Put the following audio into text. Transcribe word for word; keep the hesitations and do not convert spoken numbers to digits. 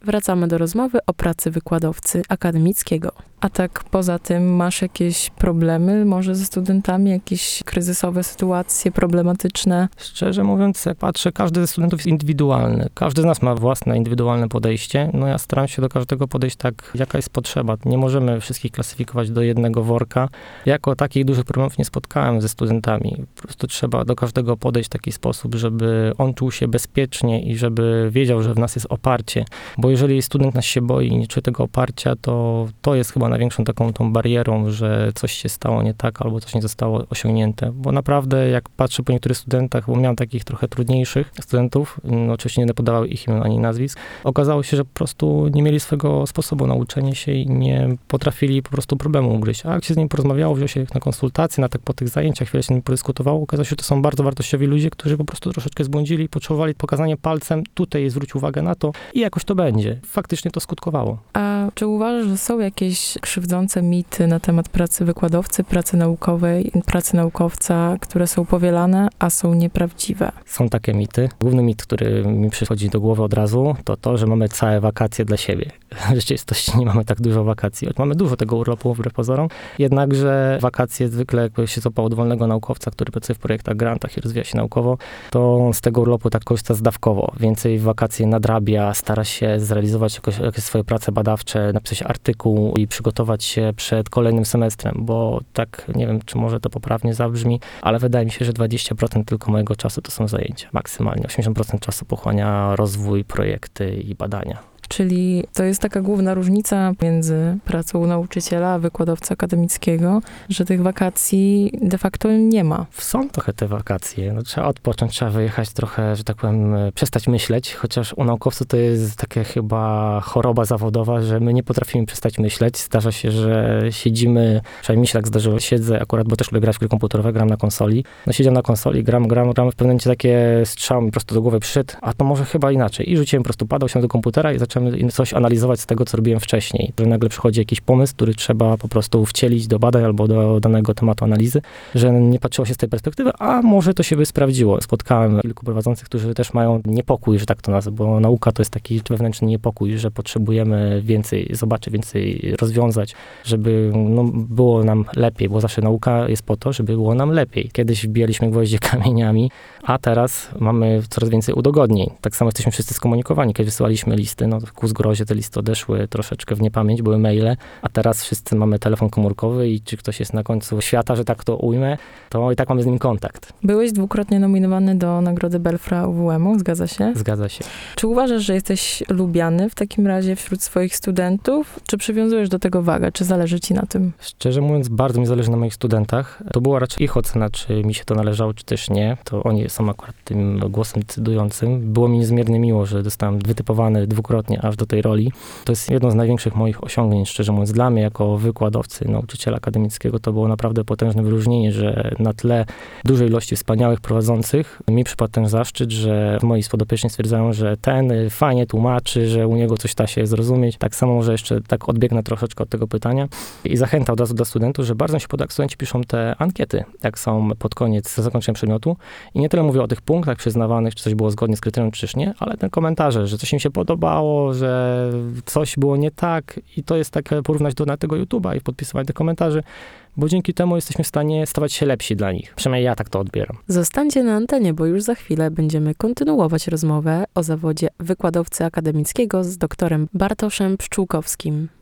Wracamy do rozmowy o pracy wykładowcy akademickiego. A tak poza tym masz jakieś problemy może ze studentami, jakieś kryzysowe sytuacje problematyczne? Szczerze mówiąc, jak patrzę, każdy ze studentów jest indywidualny. Każdy z nas ma własne indywidualne podejście. No ja staram się do każdego podejść tak, jaka jest potrzeba. Nie możemy wszystkich klasyfikować do jednego worka. Jako takich dużych problemów nie spotkałem ze studentami. Po prostu trzeba do każdego podejść w taki sposób, żeby on czuł się bezpiecznie i żeby wiedział, że w nas jest oparcie. Bo jeżeli student nas się boi i nie czuje tego oparcia, to to jest chyba największą taką tą barierą, że coś się stało nie tak, albo coś nie zostało osiągnięte. Bo naprawdę, jak patrzę po niektórych studentach, bo miałem takich trochę trudniejszych studentów, no oczywiście nie będę podawał ich imion ani nazwisk, okazało się, że po prostu nie mieli swego sposobu na uczenie się i nie potrafili po prostu problemu ugryźć. A jak się z nim porozmawiało, wziął się ich na konsultacje, na tak po tych zajęciach, chwilę się z nim podyskutowało, okazało się, że to są bardzo wartościowi ludzie, którzy po prostu troszeczkę zbłądzili, potrzebowali pokazanie palcem, tutaj zwróć uwagę na to i jakoś to będzie. Faktycznie to skutkowało. A czy uważasz, że są jakieś krzywdzące mity na temat pracy wykładowcy, pracy naukowej, pracy naukowca, które są powielane, a są nieprawdziwe? Są takie mity. Główny mit, który mi przychodzi do głowy od razu, to to, że mamy całe wakacje dla siebie. W rzeczywistości nie mamy tak dużo wakacji. Mamy dużo tego urlopu wbrew pozorom, jednakże wakacje zwykle, jak się złapał od wolnego naukowca, który pracuje w projektach, grantach i rozwija się naukowo, to z tego urlopu tak korzysta zdawkowo. Więcej w wakacje nadrabia, stara się zrealizować jakoś, jakieś swoje prace badawcze, napisać artykuł i przygotować się przed kolejnym semestrem, bo tak, nie wiem, czy może to poprawnie zabrzmi, ale wydaje mi się, że dwadzieścia procent tylko mojego czasu to są zajęcia. Maksymalnie osiemdziesiąt procent czasu pochłania rozwój, projekty i badania. Czyli to jest taka główna różnica między pracą nauczyciela a wykładowcy akademickiego, że tych wakacji de facto nie ma. Są trochę te wakacje. No, trzeba odpocząć, trzeba wyjechać trochę, że tak powiem, przestać myśleć, chociaż u naukowców to jest taka chyba choroba zawodowa, że my nie potrafimy przestać myśleć. Zdarza się, że siedzimy, przynajmniej mi się tak zdarzyło, siedzę akurat, bo też lubię grać w gry komputerowe, gram na konsoli. No siedziałem na konsoli, gram, gram, gram, w pewnym momencie takie strzał mi prosto do głowy przyszedł, a to może chyba inaczej. I rzuciłem, po prostu padał się do komputera i zacząłem coś analizować z tego, co robiłem wcześniej. Że nagle przychodzi jakiś pomysł, który trzeba po prostu wcielić do badań albo do danego tematu analizy, że nie patrzyło się z tej perspektywy, a może to się by sprawdziło. Spotkałem kilku prowadzących, którzy też mają niepokój, że tak to nazwę, bo nauka to jest taki wewnętrzny niepokój, że potrzebujemy więcej zobaczyć, więcej rozwiązać, żeby no, było nam lepiej, bo zawsze nauka jest po to, żeby było nam lepiej. Kiedyś wbijaliśmy gwoździe kamieniami, a teraz mamy coraz więcej udogodnień. Tak samo jesteśmy wszyscy skomunikowani. Kiedy wysyłaliśmy listy, no ku zgrozie te listy odeszły troszeczkę w niepamięć, były maile, a teraz wszyscy mamy telefon komórkowy i czy ktoś jest na końcu świata, że tak to ujmę, to i tak mamy z nim kontakt. Byłeś dwukrotnie nominowany do Nagrody Belfra U W M-u, zgadza się? Zgadza się. Czy uważasz, że jesteś lubiany w takim razie wśród swoich studentów? Czy przywiązujesz do tego wagę? Czy zależy ci na tym? Szczerze mówiąc, bardzo mi zależy na moich studentach. To była raczej ich ocena, czy mi się to należało, czy też nie. To oni są akurat tym głosem decydującym. Było mi niezmiernie miło, że zostałem wytypowany dwukrotnie aż do tej roli. To jest jedno z największych moich osiągnięć, szczerze mówiąc. Dla mnie, jako wykładowcy, nauczyciela akademickiego, to było naprawdę potężne wyróżnienie, że na tle dużej ilości wspaniałych prowadzących mi przypadł ten zaszczyt, że moi podopieczni stwierdzają, że ten fajnie tłumaczy, że u niego coś da się zrozumieć. Tak samo może jeszcze tak odbiegnę troszeczkę od tego pytania i zachęta od razu dla studentów, że bardzo mi się podoba, jak studenci piszą te ankiety, jak są pod koniec zakończenia przedmiotu i nie tyle mówię o tych punktach przyznawanych, czy coś było zgodnie z kryterium, czy też nie, ale te komentarze, że coś im się podobało, że coś było nie tak i to jest takie porównać do na tego YouTube'a i podpisywać te komentarzy, bo dzięki temu jesteśmy w stanie stawać się lepsi dla nich. Przynajmniej ja tak to odbieram. Zostańcie na antenie, bo już za chwilę będziemy kontynuować rozmowę o zawodzie wykładowcy akademickiego z doktorem Bartoszem Pszczółkowskim.